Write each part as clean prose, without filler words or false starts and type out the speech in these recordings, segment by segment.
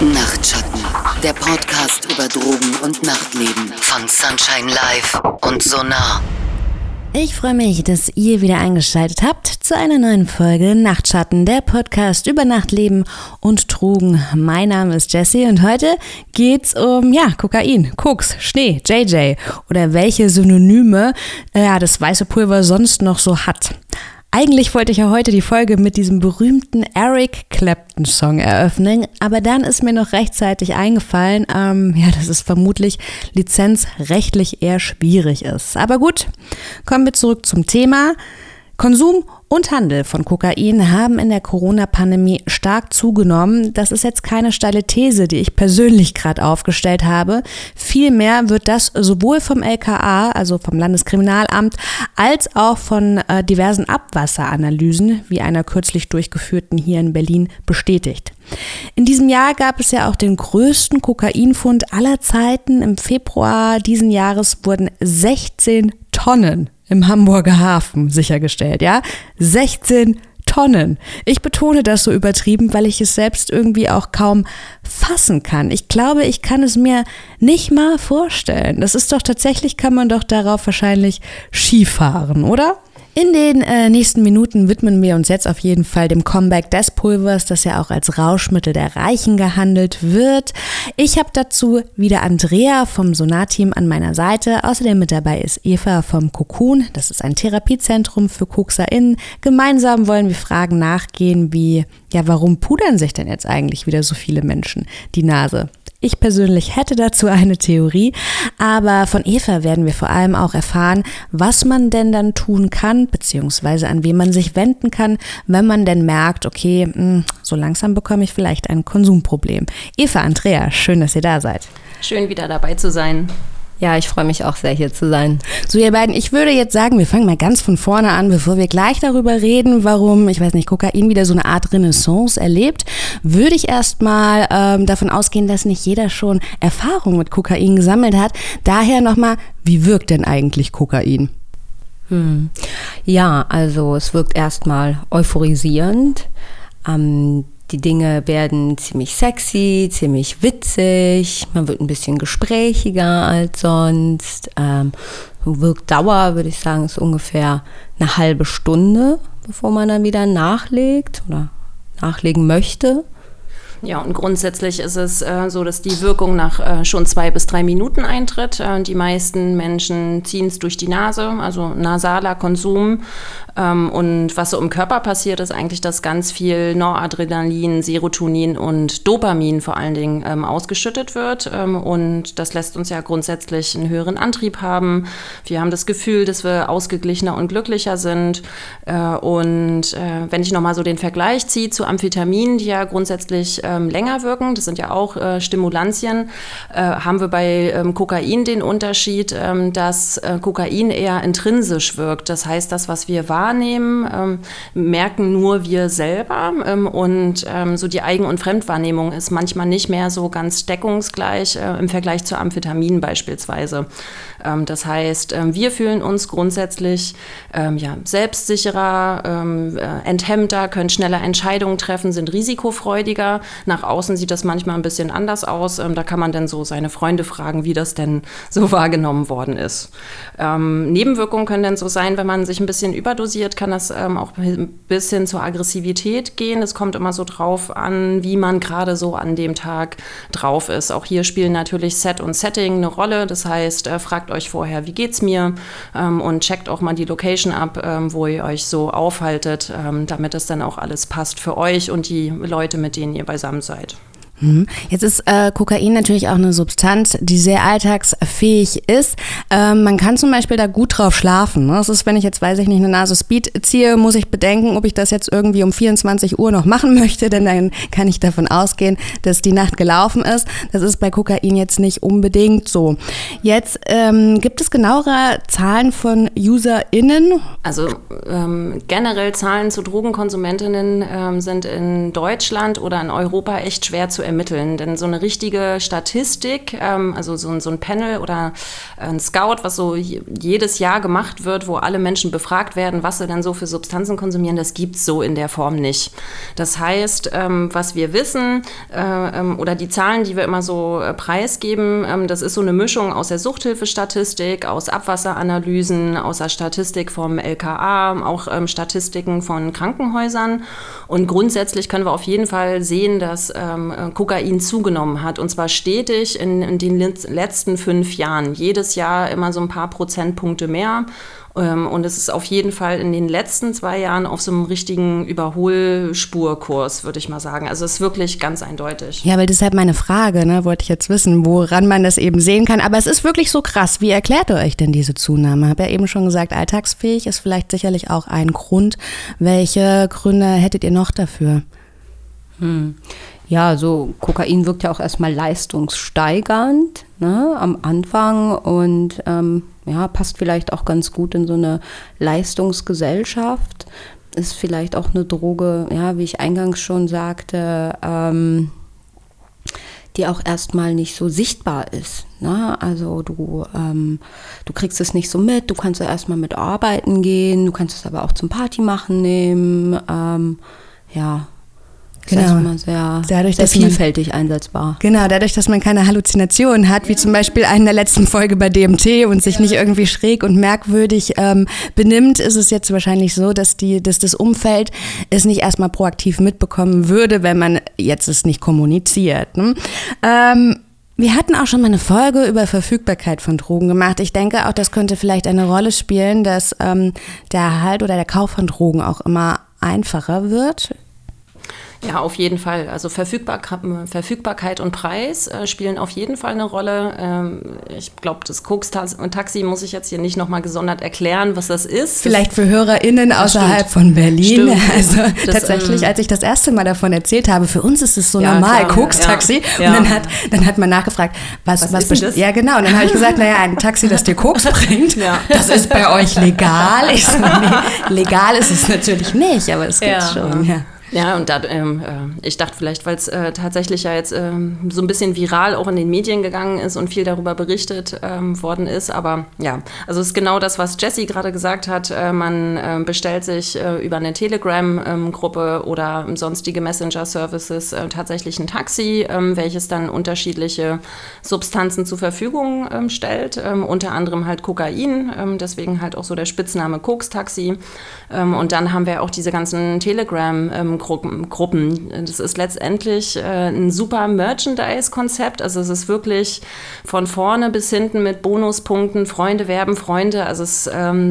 Nachtschatten, der Podcast über Drogen und Nachtleben von Sunshine Live und Sonar. Ich freue mich, dass ihr wieder eingeschaltet habt zu einer neuen Folge Nachtschatten, der Podcast über Nachtleben und Drogen. Mein Name ist Jessie und heute geht's um Kokain, Koks, Schnee, JJ oder welche Synonyme das weiße Pulver sonst noch so hat. Eigentlich wollte ich ja heute die Folge mit diesem berühmten Eric Clapton-Song eröffnen, aber dann ist mir noch rechtzeitig eingefallen, dass es vermutlich lizenzrechtlich eher schwierig ist. Aber gut, kommen wir zurück zum Thema. Konsum und Handel von Kokain haben in der Corona-Pandemie stark zugenommen. Das ist jetzt keine steile These, die ich persönlich gerade aufgestellt habe. Vielmehr wird das sowohl vom LKA, also vom Landeskriminalamt, als auch von diversen Abwasseranalysen, wie einer kürzlich durchgeführten hier in Berlin, bestätigt. In diesem Jahr gab es ja auch den größten Kokainfund aller Zeiten. Im Februar diesen Jahres wurden 16 Tonnen im Hamburger Hafen sichergestellt, 16 Tonnen. Ich betone das so übertrieben, weil ich es selbst irgendwie auch kaum fassen kann. Ich glaube, ich kann es mir nicht mal vorstellen. Das ist doch tatsächlich, kann man doch darauf wahrscheinlich Skifahren, oder? In den nächsten Minuten widmen wir uns jetzt auf jeden Fall dem Comeback des Pulvers, das ja auch als Rauschmittel der Reichen gehandelt wird. Ich habe dazu wieder Andrea vom Sonar-Team an meiner Seite. Außerdem mit dabei ist Eva vom Cocoon. Das ist ein Therapiezentrum für KokserInnen. Gemeinsam wollen wir Fragen nachgehen wie, warum pudern sich denn jetzt eigentlich wieder so viele Menschen die Nase? Ich persönlich hätte dazu eine Theorie, aber von Eva werden wir vor allem auch erfahren, was man denn dann tun kann, beziehungsweise an wen man sich wenden kann, wenn man denn merkt, okay, so langsam bekomme ich vielleicht ein Konsumproblem. Eva, Andrea, schön, dass ihr da seid. Schön, wieder dabei zu sein. Ja, ich freue mich auch sehr, hier zu sein. So, ihr beiden, ich würde jetzt sagen, wir fangen mal ganz von vorne an, bevor wir gleich darüber reden, warum, Kokain wieder so eine Art Renaissance erlebt, würde ich erstmal davon ausgehen, dass nicht jeder schon Erfahrung mit Kokain gesammelt hat. Daher nochmal, wie wirkt denn eigentlich Kokain? Ja, also es wirkt erstmal euphorisierend. Die Dinge werden ziemlich sexy, ziemlich witzig, man wird ein bisschen gesprächiger als sonst. Wirkdauer, würde ich sagen, ist ungefähr eine halbe Stunde, bevor man dann wieder nachlegt oder nachlegen möchte. Ja, und grundsätzlich ist es so, dass die Wirkung nach schon 2 bis 3 Minuten eintritt. Die meisten Menschen ziehen es durch die Nase, also nasaler Konsum. Und was so im Körper passiert, ist eigentlich, dass ganz viel Noradrenalin, Serotonin und Dopamin vor allen Dingen ausgeschüttet wird. Und das lässt uns ja grundsätzlich einen höheren Antrieb haben. Wir haben das Gefühl, dass wir ausgeglichener und glücklicher sind. Und wenn ich nochmal so den Vergleich ziehe zu Amphetaminen, die ja grundsätzlich länger wirken, das sind ja auch Stimulantien, haben wir bei Kokain den Unterschied, dass Kokain eher intrinsisch wirkt. Das heißt, das, was wir wahrnehmen, merken nur wir selber und so die Eigen- und Fremdwahrnehmung ist manchmal nicht mehr so ganz deckungsgleich im Vergleich zu Amphetaminen beispielsweise. Das heißt, wir fühlen uns grundsätzlich selbstsicherer, enthemmter, können schneller Entscheidungen treffen, sind risikofreudiger. Nach außen sieht das manchmal ein bisschen anders aus. Da kann man dann so seine Freunde fragen, wie das denn so wahrgenommen worden ist. Nebenwirkungen können dann so sein, wenn man sich ein bisschen überdosiert, kann das auch ein bisschen zur Aggressivität gehen. Es kommt immer so drauf an, wie man gerade so an dem Tag drauf ist. Auch hier spielen natürlich Set und Setting eine Rolle. Das heißt, fragt euch vorher, wie geht's mir? Und checkt auch mal die Location ab, wo ihr euch so aufhaltet, damit es dann auch alles passt für euch und die Leute, mit denen ihr beisammen seid. Jetzt ist Kokain natürlich auch eine Substanz, die sehr alltagsfähig ist. Man kann zum Beispiel da gut drauf schlafen. Ne? Das ist, wenn ich jetzt, eine Nase Speed ziehe, muss ich bedenken, ob ich das jetzt irgendwie um 24 Uhr noch machen möchte, denn dann kann ich davon ausgehen, dass die Nacht gelaufen ist. Das ist bei Kokain jetzt nicht unbedingt so. Jetzt gibt es genauere Zahlen von UserInnen? Also generell Zahlen zu Drogenkonsumentinnen sind in Deutschland oder in Europa echt schwer zu ermitteln. Denn so eine richtige Statistik, also so ein Panel oder ein Scout, was so jedes Jahr gemacht wird, wo alle Menschen befragt werden, was sie denn so für Substanzen konsumieren, das gibt's so in der Form nicht. Das heißt, was wir wissen oder die Zahlen, die wir immer so preisgeben, das ist so eine Mischung aus der Suchthilfestatistik, aus Abwasseranalysen, aus der Statistik vom LKA, auch Statistiken von Krankenhäusern. Und grundsätzlich können wir auf jeden Fall sehen, dass Kokain zugenommen hat. Und zwar stetig in den letzten 5 Jahren. Jedes Jahr immer so ein paar Prozentpunkte mehr. Und es ist auf jeden Fall in den letzten 2 Jahren auf so einem richtigen Überholspurkurs, würde ich mal sagen. Also es ist wirklich ganz eindeutig. Ja, weil deshalb meine Frage, ne, wollte ich jetzt wissen, woran man das eben sehen kann. Aber es ist wirklich so krass. Wie erklärt ihr euch denn diese Zunahme? Ich habe ja eben schon gesagt, alltagsfähig ist vielleicht sicherlich auch ein Grund. Welche Gründe hättet ihr noch dafür? Ja, so Kokain wirkt ja auch erstmal leistungssteigernd, ne, am Anfang und passt vielleicht auch ganz gut in so eine Leistungsgesellschaft. Ist vielleicht auch eine Droge, ja, wie ich eingangs schon sagte, die auch erstmal nicht so sichtbar ist. Ne? Also du kriegst es nicht so mit, du kannst ja erstmal mit arbeiten gehen, du kannst es aber auch zum Partymachen nehmen, Genau. Das ist immer sehr vielfältig einsetzbar. Genau, dadurch, dass man keine Halluzinationen hat, wie zum Beispiel in der letzten Folge bei DMT und sich nicht irgendwie schräg und merkwürdig benimmt, ist es jetzt wahrscheinlich so, dass das Umfeld es nicht erstmal proaktiv mitbekommen würde, wenn man jetzt es nicht kommuniziert. Ne? Wir hatten auch schon mal eine Folge über Verfügbarkeit von Drogen gemacht. Ich denke auch, das könnte vielleicht eine Rolle spielen, dass der Erhalt oder der Kauf von Drogen auch immer einfacher wird. Ja, auf jeden Fall. Also Verfügbarkeit und Preis spielen auf jeden Fall eine Rolle. Ich glaube, das Koks-Taxi muss ich jetzt hier nicht nochmal gesondert erklären, was das ist. Vielleicht für HörerInnen außerhalb von Berlin. Stimmt. Also das, tatsächlich, als ich das erste Mal davon erzählt habe, für uns ist es so normal, Koks-Taxi. Ja. Und dann hat man nachgefragt, was ist das? Ja, genau. Und dann habe ich gesagt, naja, ein Taxi, das dir Koks bringt, das ist bei euch legal. Ich so, nee, legal ist es natürlich nicht, aber es geht schon, ja. Ja, und ich dachte vielleicht, weil es tatsächlich ja jetzt so ein bisschen viral auch in den Medien gegangen ist und viel darüber berichtet worden ist. Aber ja, also es ist genau das, was Jessie gerade gesagt hat. Man bestellt sich über eine Telegram-Gruppe oder sonstige Messenger-Services tatsächlich ein Taxi, welches dann unterschiedliche Substanzen zur Verfügung stellt. Unter anderem halt Kokain, deswegen halt auch so der Spitzname Koks-Taxi. Und dann haben wir auch diese ganzen Telegram-Gruppen. Das ist letztendlich ein super Merchandise-Konzept. Also es ist wirklich von vorne bis hinten mit Bonuspunkten, Freunde werben Freunde. Also es ist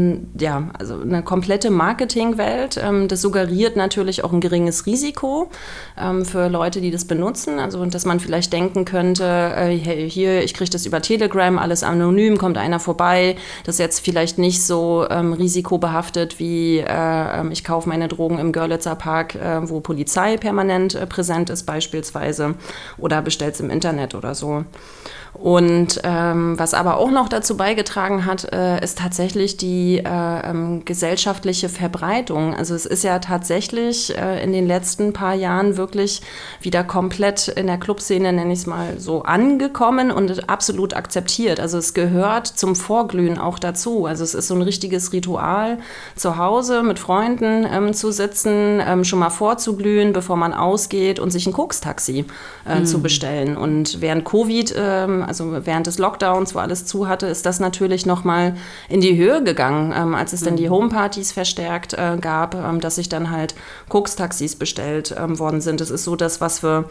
also eine komplette Marketingwelt. Das suggeriert natürlich auch ein geringes Risiko für Leute, die das benutzen. Also dass man vielleicht denken könnte, hey, hier, ich kriege das über Telegram, alles anonym, kommt einer vorbei. Das ist jetzt vielleicht nicht so risikobehaftet wie ich kaufe meine Drogen im Görlitzer Park, wo Polizei permanent präsent ist beispielsweise oder bestellt es im Internet oder so. Und was aber auch noch dazu beigetragen hat, ist tatsächlich die gesellschaftliche Verbreitung. Also es ist ja tatsächlich in den letzten paar Jahren wirklich wieder komplett in der Clubszene, nenne ich es mal so, angekommen und absolut akzeptiert. Also es gehört zum Vorglühen auch dazu. Also es ist so ein richtiges Ritual, zu Hause mit Freunden zu sitzen, schon mal vorzuglühen, bevor man ausgeht und sich ein Koks-Taxi zu bestellen. Und während Covid, also während des Lockdowns, wo alles zu hatte, ist das natürlich nochmal in die Höhe gegangen, als es dann die Homepartys verstärkt gab, dass sich dann halt Koks-Taxis bestellt worden sind. Das ist so das, was wir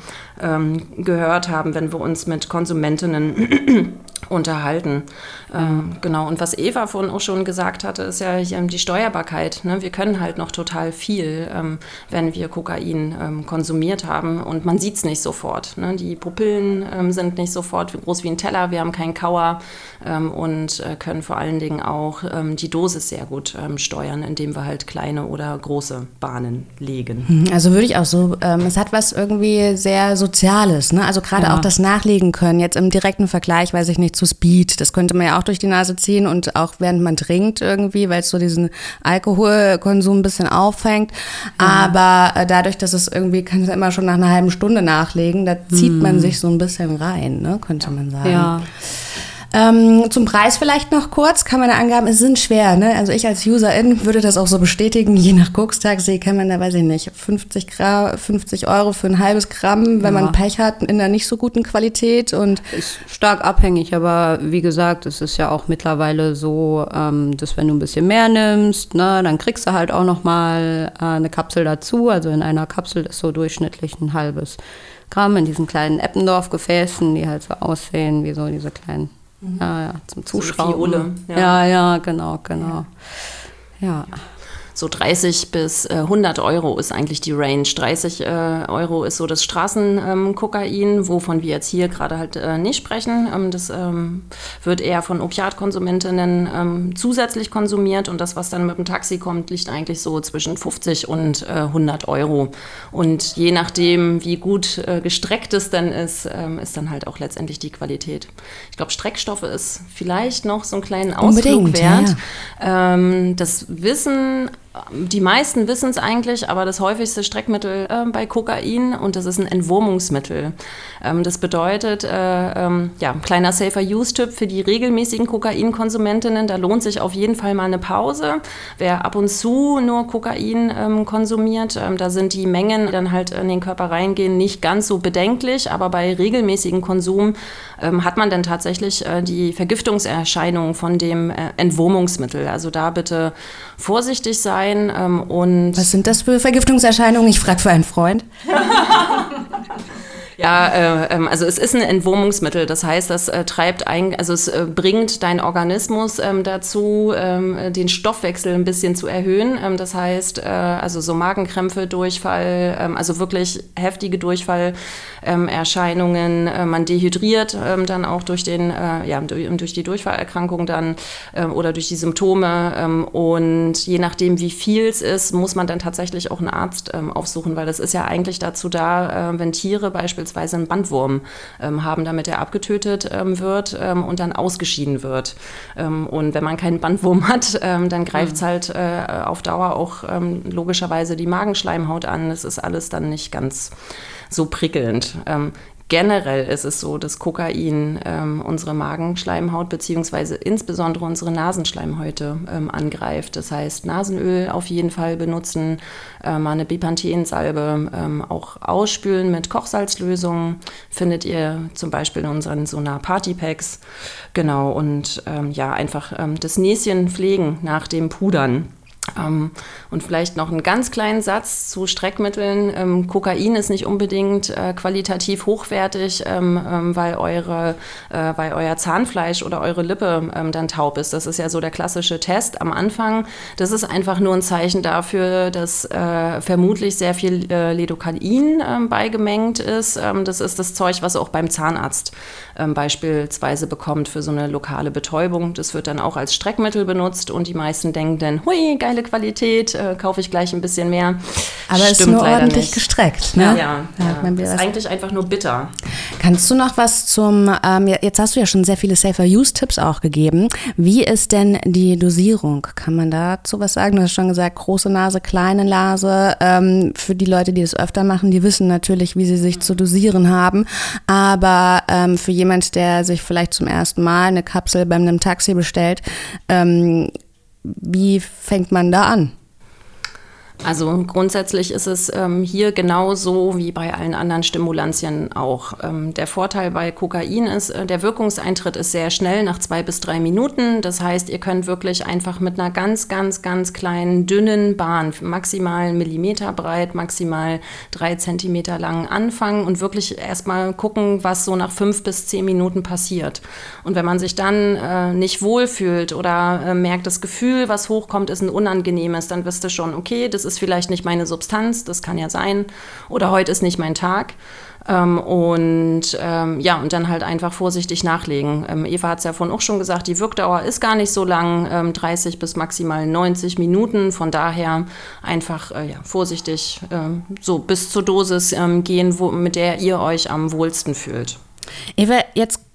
gehört haben, wenn wir uns mit Konsumentinnen unterhalten. Genau. Und was Eva vorhin auch schon gesagt hatte, ist ja die Steuerbarkeit. Ne? Wir können halt noch total viel, wenn wir Kokain konsumiert haben. Und man sieht es nicht sofort. Ne? Die Pupillen sind nicht sofort groß wie ein Teller. Wir haben keinen Kauer und können vor allen Dingen auch die Dosis sehr gut steuern, indem wir halt kleine oder große Bahnen legen. Also würde ich auch so, es hat was irgendwie sehr Soziales. Ne? Also gerade auch das Nachlegen können. Jetzt im direkten Vergleich, weiß ich nicht, so Speed. Das könnte man ja auch durch die Nase ziehen und auch während man trinkt irgendwie, weil es so diesen Alkoholkonsum ein bisschen auffängt. Aber dadurch, dass es irgendwie, kann es immer schon nach einer halben Stunde nachlegen, da zieht man sich so ein bisschen rein, ne, könnte man sagen. Ja. Zum Preis vielleicht noch kurz, kann man da Angaben, es sind schwer, ne? Also ich als Userin würde das auch so bestätigen, je nach Kochstagsee kann man da, weiß ich nicht, 50 € für ein halbes Gramm, wenn man Pech hat, in einer nicht so guten Qualität und Ist stark abhängig, aber wie gesagt, es ist ja auch mittlerweile so, dass wenn du ein bisschen mehr nimmst, ne, dann kriegst du halt auch nochmal eine Kapsel dazu, also in einer Kapsel ist so durchschnittlich ein halbes Gramm in diesen kleinen Eppendorf-Gefäßen, die halt so aussehen wie so diese kleinen zum Zuschrauben. So Fiole, ja, genau. Ja. So 30 bis 100 € ist eigentlich die Range. 30 € ist so das Straßenkokain, wovon wir jetzt hier gerade halt nicht sprechen. Das wird eher von Opiatkonsumentinnen zusätzlich konsumiert und das, was dann mit dem Taxi kommt, liegt eigentlich so zwischen 50 und 100 €. Und je nachdem, wie gut gestreckt es dann ist dann halt auch letztendlich die Qualität. Ich glaube, Streckstoffe ist vielleicht noch so einen kleinen Ausflug wert. Ja. Das Wissen die meisten wissen es eigentlich, aber das häufigste Streckmittel bei Kokain und das ist ein Entwurmungsmittel. Das bedeutet, kleiner Safer-Use-Tipp für die regelmäßigen Kokainkonsumentinnen, da lohnt sich auf jeden Fall mal eine Pause. Wer ab und zu nur Kokain konsumiert, da sind die Mengen, die dann halt in den Körper reingehen, nicht ganz so bedenklich, aber bei regelmäßigem Konsum hat man dann tatsächlich die Vergiftungserscheinungen von dem Entwurmungsmittel. Also da bitte vorsichtig sein. Und was sind das für Vergiftungserscheinungen? Ich frage für einen Freund. Ja, also es ist ein Entwurmungsmittel, das heißt, das es bringt deinen Organismus dazu, den Stoffwechsel ein bisschen zu erhöhen. Das heißt, also so Magenkrämpfe, Durchfall, also wirklich heftige Durchfallerscheinungen. Man dehydriert dann auch durch die Durchfallerkrankung dann oder durch die Symptome. Und je nachdem, wie viel es ist, muss man dann tatsächlich auch einen Arzt aufsuchen, weil das ist ja eigentlich dazu da, wenn Tiere beispielsweise einen Bandwurm haben, damit er abgetötet wird und dann ausgeschieden wird. Und wenn man keinen Bandwurm hat, dann greift es halt auf Dauer auch logischerweise die Magenschleimhaut an. Das ist alles dann nicht ganz so prickelnd. Generell ist es so, dass Kokain unsere Magenschleimhaut bzw. insbesondere unsere Nasenschleimhäute angreift. Das heißt, Nasenöl auf jeden Fall benutzen, mal eine Bepanthen-Salbe, auch ausspülen mit Kochsalzlösungen, findet ihr zum Beispiel in unseren Sonar-Party-Packs. Genau, und einfach das Näschen pflegen nach dem Pudern. Und vielleicht noch einen ganz kleinen Satz zu Streckmitteln. Kokain ist nicht unbedingt qualitativ hochwertig, weil euer Zahnfleisch oder eure Lippe dann taub ist. Das ist ja so der klassische Test am Anfang. Das ist einfach nur ein Zeichen dafür, dass vermutlich sehr viel Lidocain beigemengt ist. Das ist das Zeug, was auch beim Zahnarzt beispielsweise bekommt für so eine lokale Betäubung. Das wird dann auch als Streckmittel benutzt und die meisten denken dann, hui, geile Qualität, kaufe ich gleich ein bisschen mehr. Aber es ist nur ordentlich gestreckt, ne? Ja. Ist eigentlich einfach nur bitter. Kannst du noch was jetzt hast du ja schon sehr viele Safer-Use-Tipps auch gegeben. Wie ist denn die Dosierung? Kann man dazu was sagen? Du hast schon gesagt, große Nase, kleine Nase. Für die Leute, die das öfter machen, die wissen natürlich, wie sie sich zu dosieren haben. Aber für jemand, der sich vielleicht zum ersten Mal eine Kapsel bei einem Taxi bestellt, wie fängt man da an? Also grundsätzlich ist es hier genauso wie bei allen anderen Stimulantien auch. Der Vorteil bei Kokain ist, der Wirkungseintritt ist sehr schnell, nach 2 bis 3 Minuten. Das heißt, ihr könnt wirklich einfach mit einer ganz, ganz, ganz kleinen, dünnen Bahn, maximal 1 Millimeter breit, maximal 3 Zentimeter lang anfangen und wirklich erstmal gucken, was so nach 5 bis 10 Minuten passiert. Und wenn man sich dann nicht wohlfühlt oder merkt, das Gefühl, was hochkommt, ist ein unangenehmes, dann wisst ihr schon, okay, das ist vielleicht nicht meine Substanz, das kann ja sein, oder heute ist nicht mein Tag. Und dann halt einfach vorsichtig nachlegen. Eva hat es ja vorhin auch schon gesagt, die Wirkdauer ist gar nicht so lang, 30 bis maximal 90 Minuten. Von daher einfach vorsichtig so bis zur Dosis gehen, mit der ihr euch am wohlsten fühlt. Eva, jetzt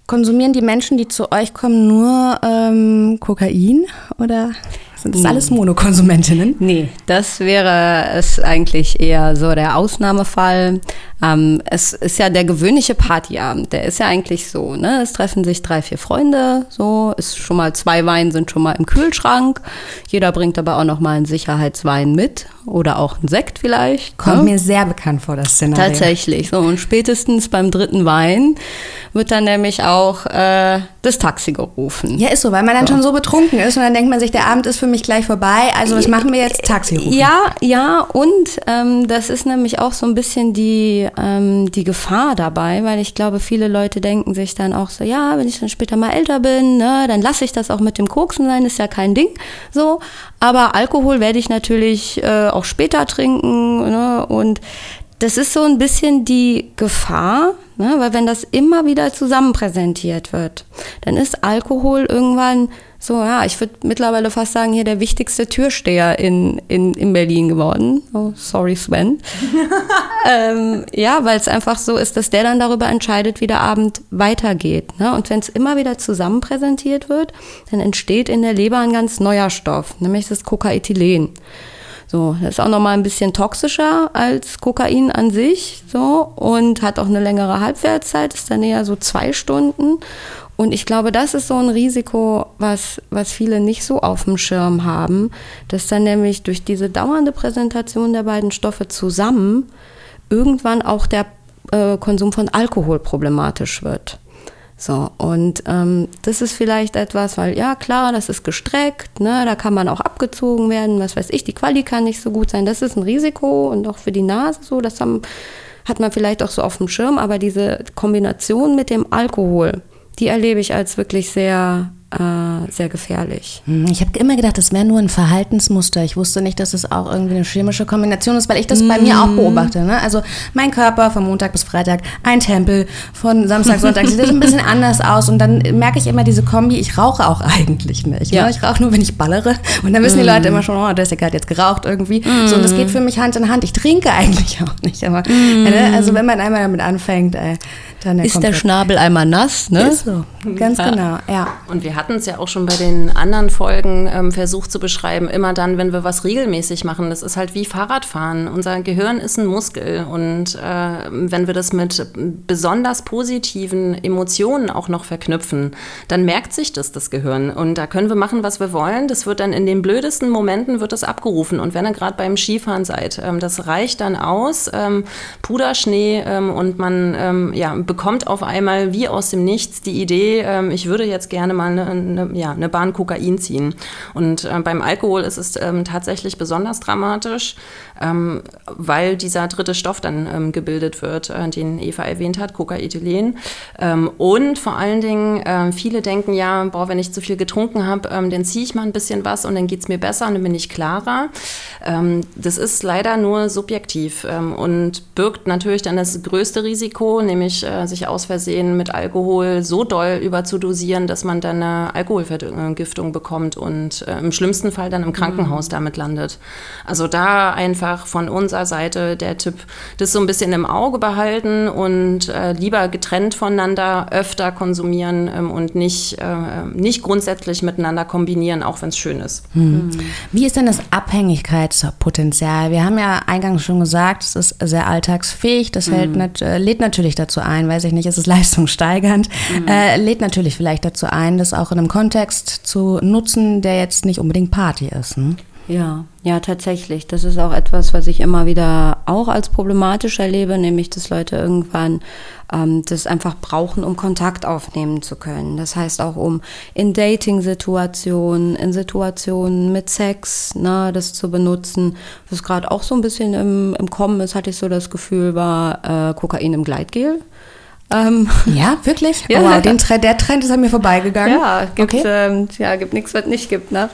konsumieren die Menschen, die zu euch kommen, nur Kokain oder sind das alles Monokonsumentinnen? Nee, das wäre es eigentlich eher so der Ausnahmefall. Es ist ja der gewöhnliche Partyabend, der ist ja eigentlich so, ne? Es treffen sich 3, 4 Freunde, so, ist schon mal 2 Wein sind schon mal im Kühlschrank. Jeder bringt aber auch noch mal einen Sicherheitswein mit oder auch einen Sekt vielleicht. Kommt mir sehr bekannt vor, das Szenario. Tatsächlich, so, und spätestens beim 3. Wein wird dann nämlich auch das Taxi gerufen. Ja, ist so, weil man dann schon so betrunken ist und dann denkt man sich, der Abend ist für mich gleich vorbei, also was machen wir jetzt? Taxi rufen. Ja, und das ist nämlich auch so ein bisschen die Gefahr dabei, weil ich glaube, viele Leute denken sich dann auch so, ja, wenn ich dann später mal älter bin, ne, dann lasse ich das auch mit dem Koksen sein, ist ja kein Ding, so. Aber Alkohol werde ich natürlich auch später trinken, ne, und das ist so ein bisschen die Gefahr, ne, weil wenn das immer wieder zusammen präsentiert wird, dann ist Alkohol irgendwann so, ja, ich würde mittlerweile fast sagen, hier der wichtigste Türsteher in Berlin geworden. Oh, sorry, Sven. Ja, weil es einfach so ist, dass der dann darüber entscheidet, wie der Abend weitergeht. Ne? Und wenn es immer wieder zusammen präsentiert wird, dann entsteht in der Leber ein ganz neuer Stoff, nämlich das Cocaethylen. So, das ist auch nochmal ein bisschen toxischer als Kokain an sich, so, und hat auch eine längere Halbwertszeit, ist dann eher so 2 Stunden. Und ich glaube, das ist so ein Risiko, was viele nicht so auf dem Schirm haben, dass dann nämlich durch diese dauernde Präsentation der beiden Stoffe zusammen irgendwann auch der Konsum von Alkohol problematisch wird. So, und das ist vielleicht etwas, weil ja klar, das ist gestreckt, ne, da kann man auch abgezogen werden, was weiß ich, die Quali kann nicht so gut sein, das ist ein Risiko und auch für die Nase so, das hat man vielleicht auch so auf dem Schirm, aber diese Kombination mit dem Alkohol, die erlebe ich als wirklich sehr, sehr gefährlich. Ich habe immer gedacht, das wäre nur ein Verhaltensmuster. Ich wusste nicht, dass es auch irgendwie eine chemische Kombination ist, weil ich das bei mir auch beobachte. Ne? Also mein Körper von Montag bis Freitag, ein Tempel, von Samstag, Sonntag sieht das ein bisschen anders aus. Und dann merke ich immer diese Kombi, ich rauche auch eigentlich nicht. Ja. Ne? Ich rauche nur, wenn ich ballere. Und dann wissen die Leute immer schon, oh, Jessica hat jetzt geraucht irgendwie. So, und das geht für mich Hand in Hand. Ich trinke eigentlich auch nicht. Aber also wenn man einmal damit anfängt, dann ist der Schnabel einmal nass, ne? Ist so, ganz genau, ja. Und wir hatten es ja auch schon bei den anderen Folgen versucht zu beschreiben, immer dann, wenn wir was regelmäßig machen, das ist halt wie Fahrradfahren. Unser Gehirn ist ein Muskel und wenn wir das mit besonders positiven Emotionen auch noch verknüpfen, dann merkt sich das Gehirn und da können wir machen, was wir wollen. Das wird dann in den blödesten Momenten wird das abgerufen und wenn ihr gerade beim Skifahren seid, das reicht dann aus, Puderschnee und man bekommt auf einmal wie aus dem Nichts die Idee, ich würde jetzt gerne mal eine Bahn Kokain ziehen. Und beim Alkohol ist es tatsächlich besonders dramatisch, weil dieser 3. Stoff dann gebildet wird, den Eva erwähnt hat, Cocaethylen. Und vor allen Dingen, viele denken ja, wenn ich zu viel getrunken habe, dann ziehe ich mal ein bisschen was und dann geht es mir besser und dann bin ich klarer. Das ist leider nur subjektiv und birgt natürlich dann das größte Risiko, nämlich sich aus Versehen mit Alkohol so doll überzudosieren, dass man dann eine Alkoholvergiftung bekommt und im schlimmsten Fall dann im Krankenhaus damit landet. Also da einfach von unserer Seite der Tipp, das so ein bisschen im Auge behalten und lieber getrennt voneinander öfter konsumieren und nicht grundsätzlich miteinander kombinieren, auch wenn es schön ist. Wie ist denn das Abhängigkeitspotenzial? Wir haben ja eingangs schon gesagt, es ist sehr alltagsfähig, das lädt natürlich dazu ein, weiß ich nicht, es ist leistungssteigernd, lädt natürlich vielleicht dazu ein, das auch in einem Kontext zu nutzen, der jetzt nicht unbedingt Party ist. Ne? Ja, tatsächlich. Das ist auch etwas, was ich immer wieder auch als problematisch erlebe, nämlich, dass Leute irgendwann das einfach brauchen, um Kontakt aufnehmen zu können. Das heißt auch, um in Dating-Situationen, in Situationen mit Sex, das zu benutzen. Was gerade auch so ein bisschen im Kommen ist, hatte ich so das Gefühl, war Kokain im Gleitgel. Ja, wirklich? Ja. Oh, wow, der Trend ist an mir vorbeigegangen. Ja, gibt nichts, was nicht gibt, ne?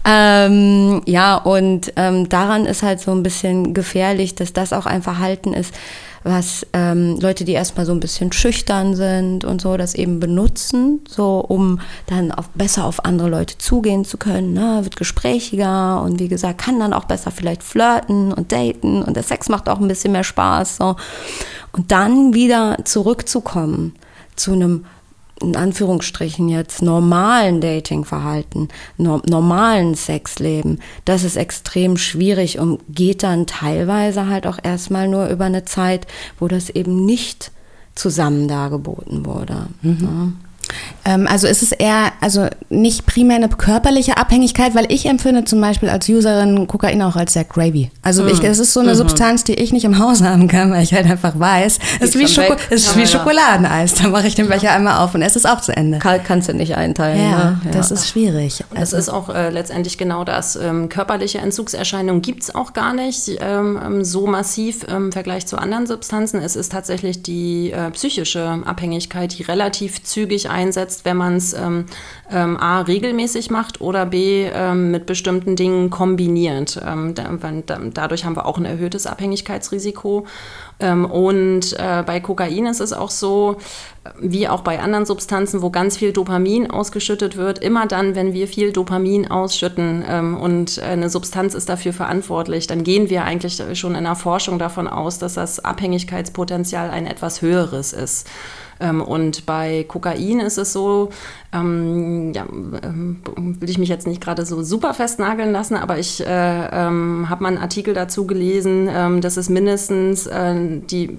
Und daran ist halt so ein bisschen gefährlich, dass das auch ein Verhalten ist, was Leute, die erstmal so ein bisschen schüchtern sind und so, das eben benutzen, so um dann besser auf andere Leute zugehen zu können, ne? Wird gesprächiger und wie gesagt, kann dann auch besser vielleicht flirten und daten und der Sex macht auch ein bisschen mehr Spaß, so. Und dann wieder zurückzukommen zu einem in Anführungsstrichen jetzt normalen Datingverhalten, normalen Sexleben, das ist extrem schwierig und geht dann teilweise halt auch erstmal nur über eine Zeit, wo das eben nicht zusammen dargeboten wurde. Ja. Also ist es eher, also nicht primär eine körperliche Abhängigkeit, weil ich empfinde zum Beispiel als Userin Kokain auch als sehr gravy. Also es ist so eine Substanz, die ich nicht im Haus haben kann, weil ich halt einfach weiß, es ist wie Schokoladeneis. Da mache ich den Becher einmal auf und es ist auch zu Ende. Kannst du nicht einteilen. Ja, ne? das ist schwierig. Und das ist auch letztendlich genau das. Körperliche Entzugserscheinungen gibt es auch gar nicht so massiv im Vergleich zu anderen Substanzen. Es ist tatsächlich die psychische Abhängigkeit, die relativ zügig einsetzt, wenn man es A, regelmäßig macht oder B, mit bestimmten Dingen kombiniert. Dadurch haben wir auch ein erhöhtes Abhängigkeitsrisiko. Und bei Kokain ist es auch so, wie auch bei anderen Substanzen, wo ganz viel Dopamin ausgeschüttet wird, immer dann, wenn wir viel Dopamin ausschütten und eine Substanz ist dafür verantwortlich, dann gehen wir eigentlich schon in der Forschung davon aus, dass das Abhängigkeitspotenzial ein etwas höheres ist. Und bei Kokain ist es so, will ich mich jetzt nicht gerade so super festnageln lassen, aber ich habe mal einen Artikel dazu gelesen, dass es mindestens ein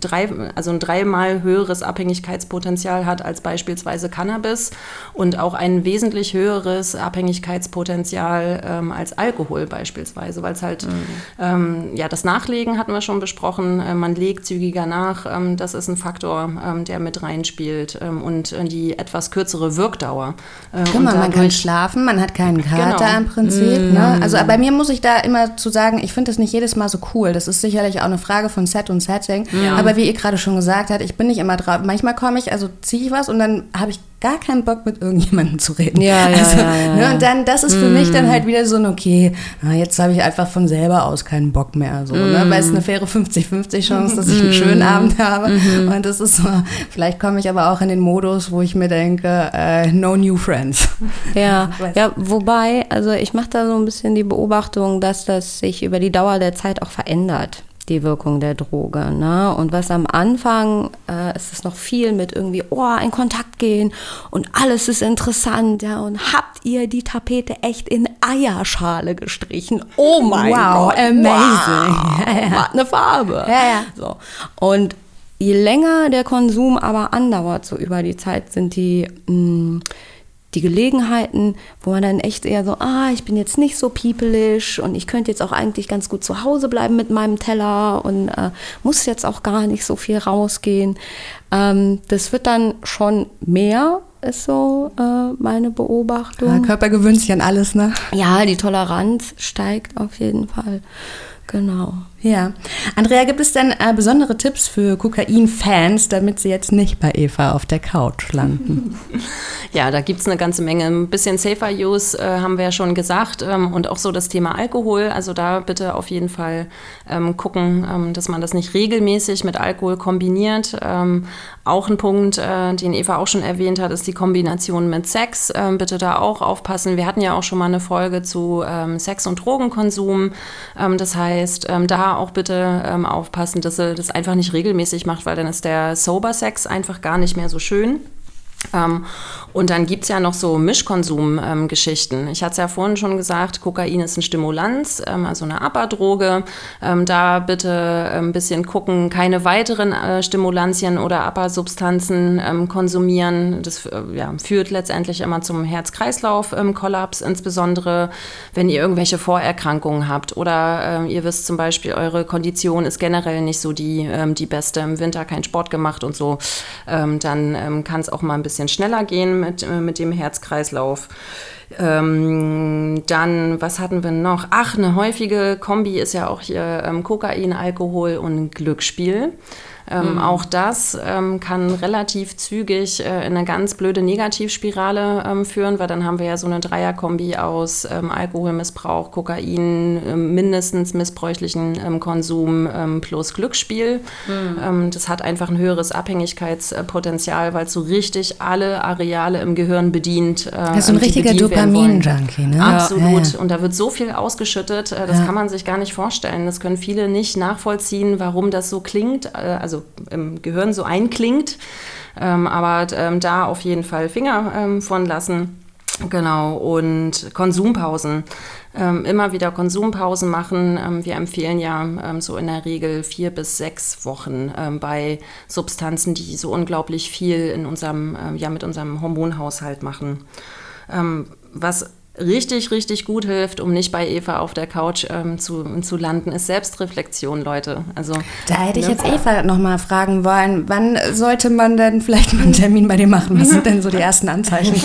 3-mal höheres Abhängigkeitspotenzial hat als beispielsweise Cannabis und auch ein wesentlich höheres Abhängigkeitspotenzial als Alkohol beispielsweise, weil es halt, das Nachlegen hatten wir schon besprochen, man legt zügiger nach, das ist ein Faktor, der mit reinspielt und die etwas kürzere Wirkdauer. Guck mal, man kann schlafen, man hat keinen Kater im Prinzip. Ne? Also bei mir muss ich da immer zu sagen, ich finde das nicht jedes Mal so cool. Das ist sicherlich auch eine Frage von Set und Setting. Ja. Aber wie ihr gerade schon gesagt habt, ich bin nicht immer drauf. Manchmal ziehe ich was und dann habe ich gar keinen Bock, mit irgendjemandem zu reden. Ja. Ne, und dann, das ist für mich dann halt wieder so ein, okay, jetzt habe ich einfach von selber aus keinen Bock mehr. So, ne? Weil es eine faire 50-50 Chance, dass ich einen schönen Abend habe. Und das ist so, vielleicht komme ich aber auch in den Modus, wo ich mir denke, no new friends. Ja, wobei, also ich mache da so ein bisschen die Beobachtung, dass das sich über die Dauer der Zeit auch verändert, die Wirkung der Droge. Ne? Und was am Anfang ist es noch viel mit irgendwie, in Kontakt gehen und alles ist interessant. Ja? Und habt ihr die Tapete echt in Eierschale gestrichen? Oh mein Gott, amazing. Wow, was eine Farbe. Ja. So. Und je länger der Konsum aber andauert, so über die Zeit, sind die Gelegenheiten, wo man dann echt eher so, ich bin jetzt nicht so piepelig und ich könnte jetzt auch eigentlich ganz gut zu Hause bleiben mit meinem Teller und muss jetzt auch gar nicht so viel rausgehen. Das wird dann schon mehr, ist so meine Beobachtung. Der Körper gewöhnt sich an alles, ne? Ja, die Toleranz steigt auf jeden Fall. Genau. Ja. Andrea, gibt es denn besondere Tipps für Kokain-Fans, damit sie jetzt nicht bei Eva auf der Couch landen? Ja, da gibt es eine ganze Menge. Ein bisschen Safer Use haben wir ja schon gesagt und auch so das Thema Alkohol. Also da bitte auf jeden Fall gucken, dass man das nicht regelmäßig mit Alkohol kombiniert. Auch ein Punkt, den Eva auch schon erwähnt hat, ist die Kombination mit Sex. Bitte da auch aufpassen. Wir hatten ja auch schon mal eine Folge zu Sex- und Drogenkonsum. Das heißt, da auch bitte aufpassen, dass ihr das einfach nicht regelmäßig macht, weil dann ist der Sober-Sex einfach gar nicht mehr so schön. Und dann gibt es ja noch so Mischkonsum-Geschichten. Ich hatte es ja vorhin schon gesagt, Kokain ist ein Stimulanz, also eine APA-Droge. Da bitte ein bisschen gucken, keine weiteren Stimulantien oder APA-Substanzen konsumieren. Das führt letztendlich immer zum Herz-Kreislauf-Kollaps, insbesondere wenn ihr irgendwelche Vorerkrankungen habt. Oder ihr wisst zum Beispiel, eure Kondition ist generell nicht so die beste, im Winter kein Sport gemacht und so. Dann kann es auch mal ein bisschen schneller gehen mit dem Herz-Kreislauf. Dann, was hatten wir noch? Eine häufige Kombi ist ja auch hier Kokain, Alkohol und Glücksspiel. Auch das kann relativ zügig in eine ganz blöde Negativspirale führen, weil dann haben wir ja so eine Dreierkombi aus Alkoholmissbrauch, Kokain, mindestens missbräuchlichen Konsum plus Glücksspiel. Das hat einfach ein höheres Abhängigkeitspotenzial, weil es so richtig alle Areale im Gehirn bedient. Das ist ein richtiger Dopamin-Junkie, ne? Absolut. Ja. Und da wird so viel ausgeschüttet, das kann man sich gar nicht vorstellen. Das können viele nicht nachvollziehen, warum das so klingt, also im Gehirn so einklingt. Aber da auf jeden Fall Finger von lassen. Genau, und Konsumpausen. Immer wieder Konsumpausen machen. Wir empfehlen ja so in der Regel 4 bis 6 Wochen bei Substanzen, die so unglaublich viel in mit unserem Hormonhaushalt machen. Was richtig, richtig gut hilft, um nicht bei Eva auf der Couch zu landen, ist Selbstreflexion, Leute. Also, da hätte ich jetzt Eva nochmal fragen wollen, wann sollte man denn vielleicht mal einen Termin bei dir machen? Was sind denn so die ersten Anzeichen?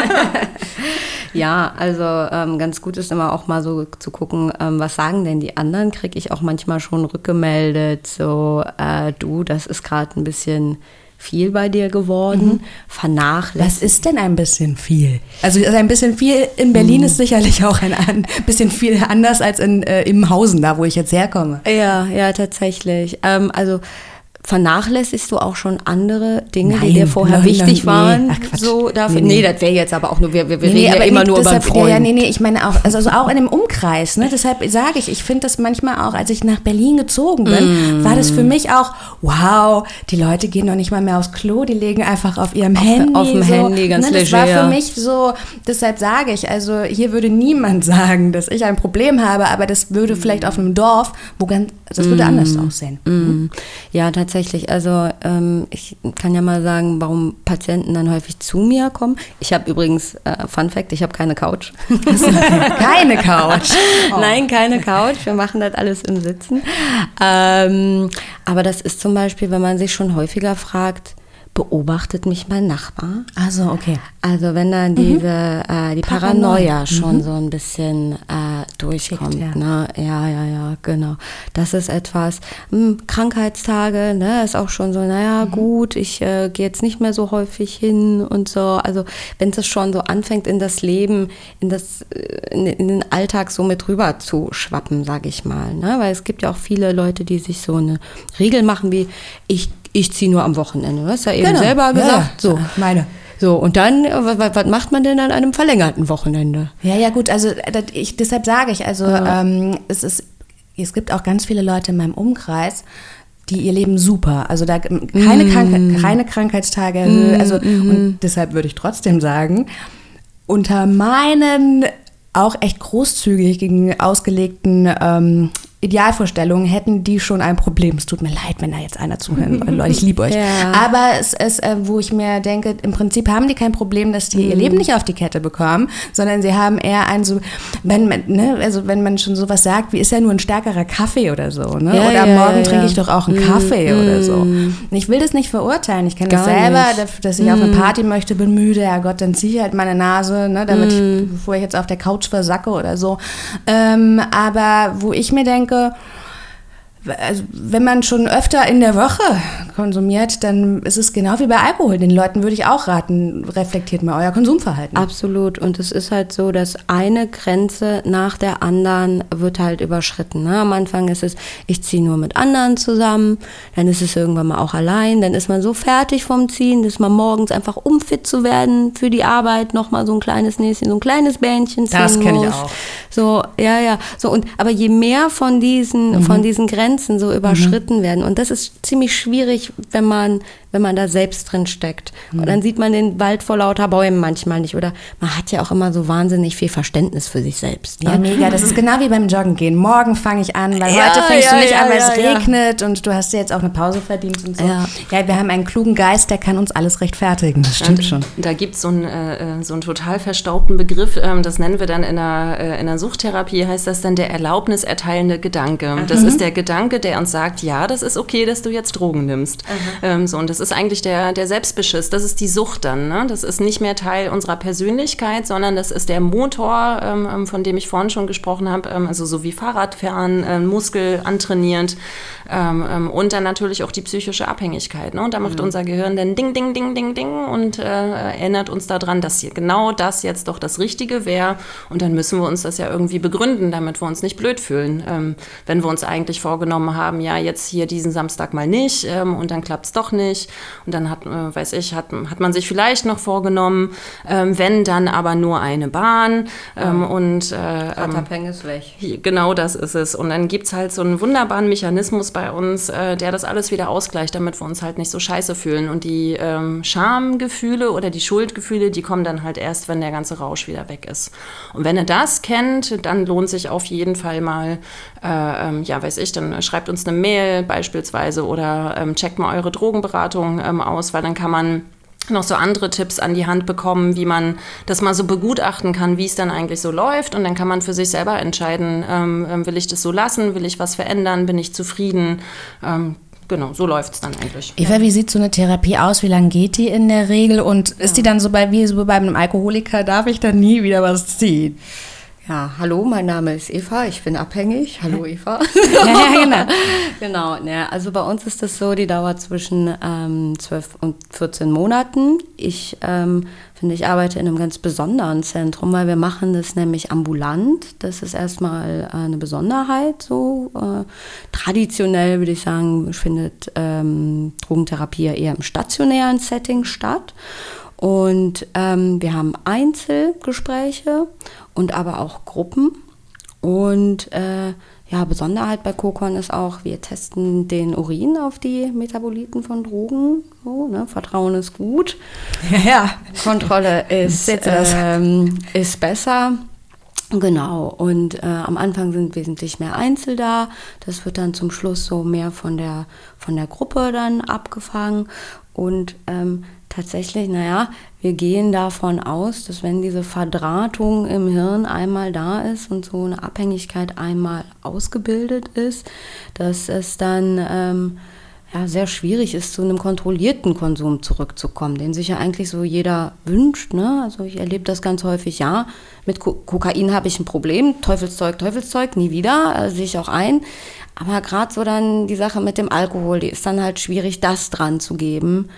Ja, also ganz gut ist immer auch mal so zu gucken, was sagen denn die anderen? Kriege ich auch manchmal schon rückgemeldet, so du, das ist gerade ein bisschen viel bei dir geworden, vernachlässigt. Was ist denn ein bisschen viel? Also ein bisschen viel in Berlin ist sicherlich auch ein bisschen viel anders als in Immenhausen, da wo ich jetzt herkomme. Ja, tatsächlich. Also vernachlässigst du auch schon andere Dinge, die dir vorher wichtig waren? Ach, Quatsch. So dafür? Nee, das wäre jetzt aber auch nur, wir reden ja immer nur über einen Freund. Ja, ich meine auch, also auch in dem Umkreis, ne? Deshalb sage ich finde das manchmal auch, als ich nach Berlin gezogen bin, war das für mich auch, wow, die Leute gehen doch nicht mal mehr aufs Klo, die legen einfach auf ihrem Handy. Auf dem Handy, ganz leger. Das war für mich so, deshalb sage ich, also hier würde niemand sagen, dass ich ein Problem habe, aber das würde vielleicht auf einem Dorf, das würde anders aussehen. Ja, tatsächlich. Also ich kann ja mal sagen, warum Patienten dann häufig zu mir kommen. Ich habe übrigens, Fun Fact, ich habe keine Couch. Keine Couch? Oh. Nein, keine Couch. Wir machen das alles im Sitzen. Aber das ist zum Beispiel, wenn man sich schon häufiger fragt, beobachtet mich mein Nachbar? Also okay. Also wenn dann die Paranoia schon so ein bisschen durchkommt. Schickt, ja. Ne? Ja, genau. Das ist etwas, Krankheitstage, ne, ist auch schon so, gut, ich gehe jetzt nicht mehr so häufig hin und so. Also wenn es schon so anfängt in das Leben, in den Alltag so mit rüber zu schwappen, sage ich mal. Ne? Weil es gibt ja auch viele Leute, die sich so eine Regel machen wie, ich ziehe nur am Wochenende. Du hast ja eben selber gesagt. Ja, so. Meine. So, und dann, was macht man denn an einem verlängerten Wochenende? Ja, gut, also deshalb sage ich, also es gibt auch ganz viele Leute in meinem Umkreis, die ihr Leben super, also da keine Krankheitstage, also und deshalb würde ich trotzdem sagen, unter meinen auch echt großzügig ausgelegten Idealvorstellungen hätten die schon ein Problem. Es tut mir leid, wenn da jetzt einer zuhören will. Leute, ich liebe euch. Ja. Aber es ist, wo ich mir denke, im Prinzip haben die kein Problem, dass die ihr Leben nicht auf die Kette bekommen, sondern sie haben eher wenn man schon sowas sagt, wie ist ja nur ein stärkerer Kaffee oder so, ne? Ja, oder morgen trinke ich doch auch einen Kaffee oder so. Und ich will das nicht verurteilen. Ich kenne das selber, dass ich auf eine Party möchte, bin müde, ja Gott, dann ziehe ich halt meine Nase, ne, damit bevor ich jetzt auf der Couch versacke oder so. Aber wo ich mir denke, also wenn man schon öfter in der Woche konsumiert, dann ist es genau wie bei Alkohol. Den Leuten würde ich auch raten, reflektiert mal euer Konsumverhalten. Absolut. Und es ist halt so, dass eine Grenze nach der anderen wird halt überschritten. Ne? Am Anfang ist es, ich ziehe nur mit anderen zusammen. Dann ist es irgendwann mal auch allein. Dann ist man so fertig vom Ziehen, dass man morgens einfach, um fit zu werden für die Arbeit, nochmal so ein kleines Näschen, so ein kleines Bähnchen ziehen muss. Das kenne ich auch. So, ja. So, aber je mehr von diesen Grenzen so überschritten werden. Und das ist ziemlich schwierig, wenn man da selbst drin steckt. Und dann sieht man den Wald vor lauter Bäumen manchmal nicht. Oder man hat ja auch immer so wahnsinnig viel Verständnis für sich selbst. Ne? Ja, mega. Das ist genau wie beim Joggen gehen. Morgen fange ich an, weil heute fängst du nicht an, weil es regnet und du hast dir jetzt auch eine Pause verdient und so. Ja, wir haben einen klugen Geist, der kann uns alles rechtfertigen. Das stimmt schon. Da gibt es so einen total verstaubten Begriff, das nennen wir dann in der Suchttherapie, heißt das dann der erlaubniserteilende Gedanke. Das ist der Gedanke, der uns sagt, ja, das ist okay, dass du jetzt Drogen nimmst. Und das ist eigentlich der Selbstbeschiss, das ist die Sucht dann. Ne? Das ist nicht mehr Teil unserer Persönlichkeit, sondern das ist der Motor, von dem ich vorhin schon gesprochen habe, also so wie Fahrradfahren, Muskel antrainierend und dann natürlich auch die psychische Abhängigkeit. Ne? Und da macht unser Gehirn dann Ding, Ding, Ding, Ding, Ding und erinnert uns daran, dass hier genau das jetzt doch das Richtige wäre und dann müssen wir uns das ja irgendwie begründen, damit wir uns nicht blöd fühlen, wenn wir uns eigentlich vorgenommen vorgenommen haben, ja, jetzt hier diesen Samstag mal nicht und dann klappt es doch nicht. Und dann hat man sich vielleicht noch vorgenommen, wenn dann aber nur eine Bahn. Ratterpeng ist weg. Genau das ist es. Und dann gibt es halt so einen wunderbaren Mechanismus bei uns, der das alles wieder ausgleicht, damit wir uns halt nicht so scheiße fühlen. Und die Schamgefühle oder die Schuldgefühle, die kommen dann halt erst, wenn der ganze Rausch wieder weg ist. Und wenn ihr das kennt, dann lohnt sich auf jeden Fall mal, dann schreibt uns eine Mail beispielsweise oder checkt mal eure Drogenberatung aus, weil dann kann man noch so andere Tipps an die Hand bekommen, wie man das mal so begutachten kann, wie es dann eigentlich so läuft. Und dann kann man für sich selber entscheiden, will ich das so lassen, will ich was verändern, bin ich zufrieden. Genau, so läuft es dann eigentlich. Eva, wie sieht so eine Therapie aus? Wie lange geht die in der Regel? Und ist die dann so bei einem Alkoholiker, darf ich dann nie wieder was ziehen? Ja, hallo, mein Name ist Eva, ich bin abhängig. Hallo Eva. Ja, genau. Genau, also bei uns ist das so, die dauert zwischen 12 und 14 Monaten. Ich arbeite in einem ganz besonderen Zentrum, weil wir machen das nämlich ambulant. Das ist erstmal eine Besonderheit. So traditionell würde ich sagen, findet Drogentherapie eher im stationären Setting statt. Und wir haben Einzelgespräche und aber auch Gruppen. Und Besonderheit bei CoCon ist auch, wir testen den Urin auf die Metaboliten von Drogen. So, ne? Vertrauen ist gut. Ja. Kontrolle ist besser. Genau, und am Anfang sind wesentlich mehr Einzel da. Das wird dann zum Schluss so mehr von der Gruppe dann abgefangen. Und tatsächlich, wir gehen davon aus, dass wenn diese Verdrahtung im Hirn einmal da ist und so eine Abhängigkeit einmal ausgebildet ist, dass es dann sehr schwierig ist, zu einem kontrollierten Konsum zurückzukommen, den sich ja eigentlich so jeder wünscht. Ne? Also ich erlebe das ganz häufig, mit Kokain habe ich ein Problem, Teufelszeug, nie wieder, sehe ich auch ein. Aber gerade so dann die Sache mit dem Alkohol, die ist dann halt schwierig, das dran zu geben.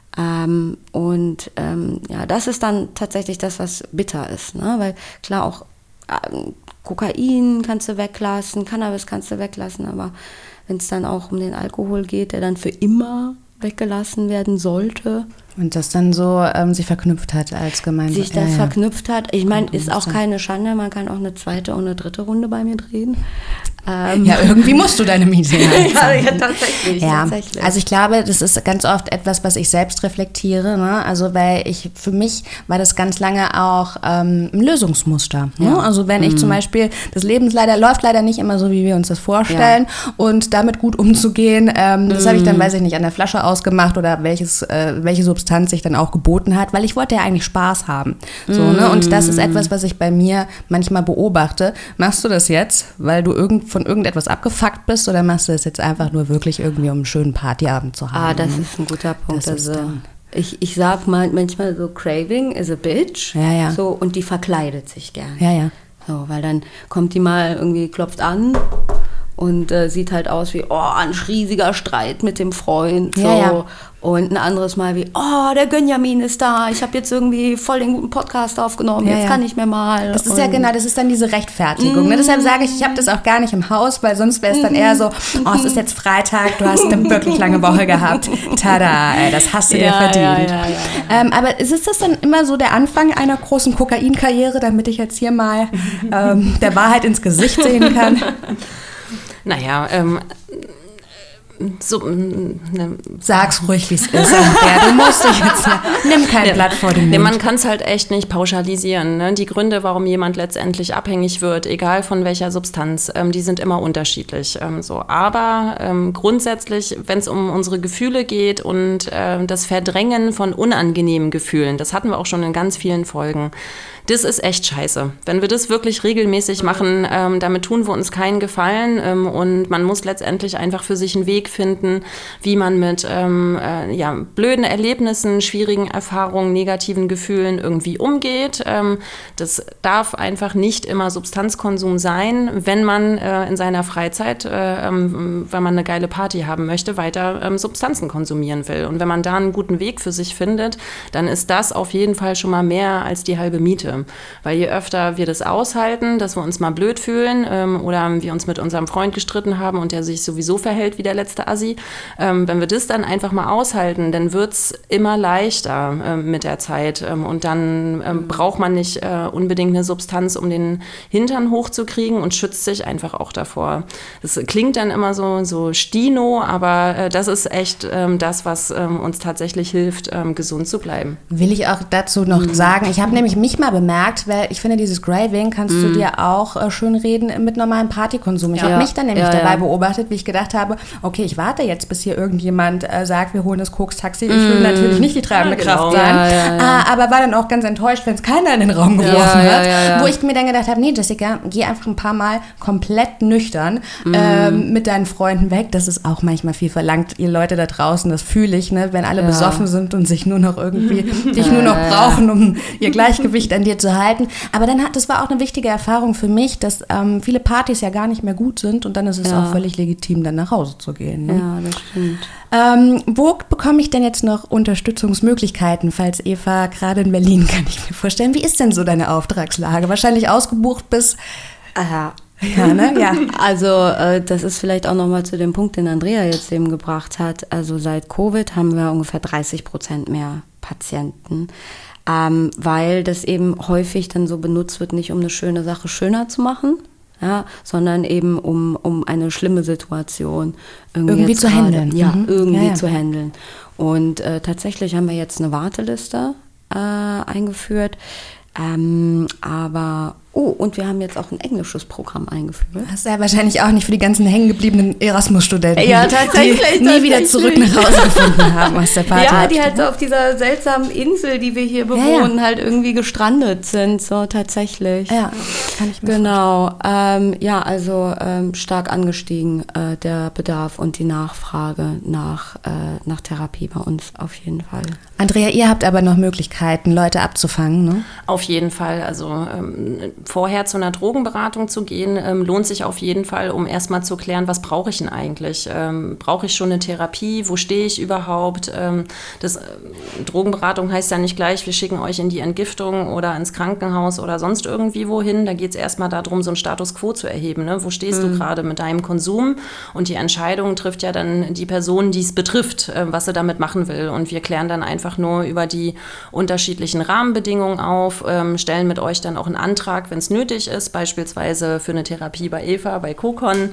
Das ist dann tatsächlich das, was bitter ist, ne? Weil klar auch Kokain kannst du weglassen, Cannabis kannst du weglassen, aber wenn es dann auch um den Alkohol geht, der dann für immer weggelassen werden sollte. Und das dann so sich verknüpft hat als gemeinsam. Sich das verknüpft hat. Ich meine, ist auch keine Schande, man kann auch eine zweite und eine dritte Runde bei mir drehen. Ja, irgendwie musst du deine Miete ja, tatsächlich. Ja, also ich glaube, das ist ganz oft etwas, was ich selbst reflektiere. Ne? Also für mich war das ganz lange auch ein Lösungsmuster. Ne? Ja. Also wenn ich zum Beispiel, das Leben läuft leider nicht immer so, wie wir uns das vorstellen. Ja. Und damit gut umzugehen, das habe ich dann, weiß ich nicht, an der Flasche ausgemacht oder welche Substanz sich dann auch geboten hat, weil ich wollte ja eigentlich Spaß haben. So, ne? Und das ist etwas, was ich bei mir manchmal beobachte. Machst du das jetzt, weil du von irgendetwas abgefuckt bist, oder machst du das jetzt einfach nur wirklich irgendwie, um einen schönen Partyabend zu haben? Das ist ein guter Punkt. Ich sag mal manchmal so, Craving is a bitch. Ja. So, und die verkleidet sich gern. Ja. So, weil dann kommt die mal irgendwie, klopft an und sieht halt aus wie, ein riesiger Streit mit dem Freund. So. Ja. Und ein anderes Mal wie, der Gönjamin ist da, ich habe jetzt irgendwie voll den guten Podcast aufgenommen, jetzt kann ich mir mal. Das ist das ist dann diese Rechtfertigung. Ne? Deshalb sage ich habe das auch gar nicht im Haus, weil sonst wäre es dann eher so, es ist jetzt Freitag, du hast eine wirklich lange Woche gehabt. Tada, das hast du dir verdient. Ja. Aber ist das dann immer so der Anfang einer großen Kokainkarriere, damit ich jetzt hier mal der Wahrheit ins Gesicht sehen kann? Naja, sag's ruhig, wie es ist. Du musst dich jetzt nimm kein Blatt vor den Mund. Man kann es halt echt nicht pauschalisieren. Ne? Die Gründe, warum jemand letztendlich abhängig wird, egal von welcher Substanz, die sind immer unterschiedlich. Aber grundsätzlich, wenn es um unsere Gefühle geht und das Verdrängen von unangenehmen Gefühlen, das hatten wir auch schon in ganz vielen Folgen, das ist echt scheiße. Wenn wir das wirklich regelmäßig machen, damit tun wir uns keinen Gefallen und man muss letztendlich einfach für sich einen Weg finden, wie man mit blöden Erlebnissen, schwierigen Erfahrungen, negativen Gefühlen irgendwie umgeht. Das darf einfach nicht immer Substanzkonsum sein, wenn man in seiner Freizeit, wenn man eine geile Party haben möchte, weiter Substanzen konsumieren will. Und wenn man da einen guten Weg für sich findet, dann ist das auf jeden Fall schon mal mehr als die halbe Miete. Schlimmste. Weil je öfter wir das aushalten, dass wir uns mal blöd fühlen oder wir uns mit unserem Freund gestritten haben und der sich sowieso verhält wie der letzte Assi, wenn wir das dann einfach mal aushalten, dann wird es immer leichter mit der Zeit. Und dann braucht man nicht unbedingt eine Substanz, um den Hintern hochzukriegen und schützt sich einfach auch davor. Das klingt dann immer so Stino, aber das ist echt das, was uns tatsächlich hilft, gesund zu bleiben. Will ich auch dazu noch sagen, ich habe nämlich mich mal bemerkt, weil ich finde, dieses Graving kannst du dir auch schön reden mit normalem Partykonsum. Ich habe mich dann nämlich dabei beobachtet, wie ich gedacht habe, okay, ich warte jetzt, bis hier irgendjemand sagt, wir holen das Koks-Taxi. Ich will natürlich nicht die treibende Kraft sein, aber war dann auch ganz enttäuscht, wenn es keiner in den Raum geworfen hat, wo ich mir dann gedacht habe, nee, Jessica, geh einfach ein paar Mal komplett nüchtern mit deinen Freunden weg. Das ist auch manchmal viel verlangt, ihr Leute da draußen, das fühle ich, ne? Wenn alle besoffen sind und sich nur noch irgendwie, dich nur noch brauchen, um ihr Gleichgewicht an dir zu halten. Aber das war auch eine wichtige Erfahrung für mich, dass viele Partys ja gar nicht mehr gut sind und dann ist es auch völlig legitim, dann nach Hause zu gehen. Ne? Ja, das stimmt. Wo bekomme ich denn jetzt noch Unterstützungsmöglichkeiten, falls Eva gerade in Berlin, kann ich mir vorstellen. Wie ist denn so deine Auftragslage? Wahrscheinlich ausgebucht bis... Ja, ne? Ja. Also das ist vielleicht auch nochmal zu dem Punkt, den Andrea jetzt eben gebracht hat. Also seit Covid haben wir ungefähr 30% mehr Patienten, weil das eben häufig dann so benutzt wird, nicht um eine schöne Sache schöner zu machen, sondern eben um eine schlimme Situation irgendwie zu handeln. Ja, irgendwie zu handeln. Und tatsächlich haben wir jetzt eine Warteliste eingeführt. Und wir haben jetzt auch ein englisches Programm eingeführt. Das ist ja wahrscheinlich auch nicht für die ganzen hängengebliebenen Erasmus-Studenten, ja, tatsächlich, die nie wieder zurück nach Hause gefunden haben aus der Party. Ja, die halt so auf dieser seltsamen Insel, die wir hier bewohnen, halt irgendwie gestrandet sind, so tatsächlich. Ja, kann ich mir vorstellen. Genau. Stark angestiegen der Bedarf und die Nachfrage nach Therapie bei uns auf jeden Fall. Andrea, ihr habt aber noch Möglichkeiten, Leute abzufangen, ne? Auf jeden Fall. Also vorher zu einer Drogenberatung zu gehen, lohnt sich auf jeden Fall, um erstmal zu klären, was brauche ich denn eigentlich? Brauche ich schon eine Therapie? Wo stehe ich überhaupt? Drogenberatung heißt ja nicht gleich, wir schicken euch in die Entgiftung oder ins Krankenhaus oder sonst irgendwie wohin. Da geht es erstmal darum, so einen Status quo zu erheben. Ne? Wo stehst du gerade mit deinem Konsum? Und die Entscheidung trifft ja dann die Person, die es betrifft, was sie damit machen will. Und wir klären dann einfach nur über die unterschiedlichen Rahmenbedingungen auf, stellen mit euch dann auch einen Antrag, wenn es nötig ist, beispielsweise für eine Therapie bei Eva, bei Kokon.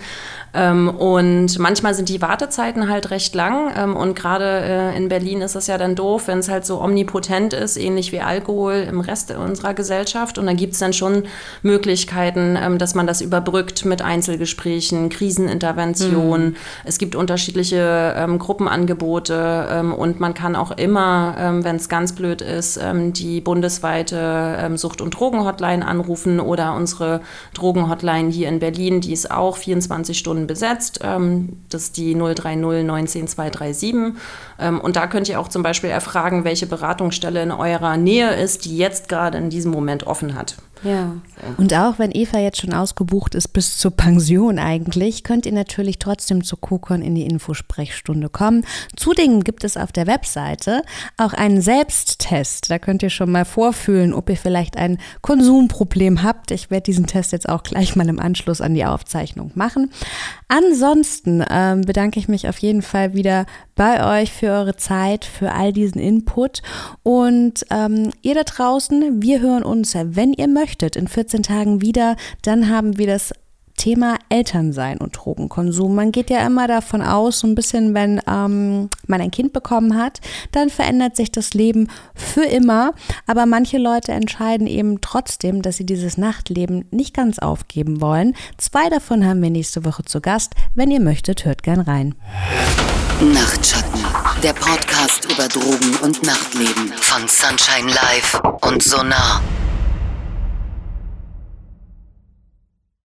Und manchmal sind die Wartezeiten halt recht lang. Und gerade in Berlin ist es ja dann doof, wenn es halt so omnipotent ist, ähnlich wie Alkohol im Rest unserer Gesellschaft. Und da gibt es dann schon Möglichkeiten, dass man das überbrückt mit Einzelgesprächen, Krisenintervention. Es gibt unterschiedliche Gruppenangebote und man kann auch immer, wenn es ganz blöd ist, die bundesweite Sucht- und Drogenhotline anrufen oder unsere Drogenhotline hier in Berlin, die ist auch 24 Stunden besetzt. Das ist die 030 19 237. Und da könnt ihr auch zum Beispiel erfragen, welche Beratungsstelle in eurer Nähe ist, die jetzt gerade in diesem Moment offen hat. Ja. Und auch wenn Eva jetzt schon ausgebucht ist bis zur Pension eigentlich, könnt ihr natürlich trotzdem zu Kokon in die Infosprechstunde kommen. Zudem gibt es auf der Webseite auch einen Selbsttest. Da könnt ihr schon mal vorfühlen, ob ihr vielleicht ein Konsumproblem habt. Ich werde diesen Test jetzt auch gleich mal im Anschluss an die Aufzeichnung machen. Ansonsten bedanke ich mich auf jeden Fall wieder bei euch für eure Zeit, für all diesen Input. Und ihr da draußen, wir hören uns, wenn ihr möchtet, in 14 Tagen wieder. Dann haben wir das Thema Elternsein und Drogenkonsum. Man geht ja immer davon aus, so ein bisschen, wenn man ein Kind bekommen hat, dann verändert sich das Leben für immer. Aber manche Leute entscheiden eben trotzdem, dass sie dieses Nachtleben nicht ganz aufgeben wollen. 2 davon haben wir nächste Woche zu Gast. Wenn ihr möchtet, hört gern rein. Nachtschatten, der Podcast über Drogen und Nachtleben von Sunshine Live und Sonar.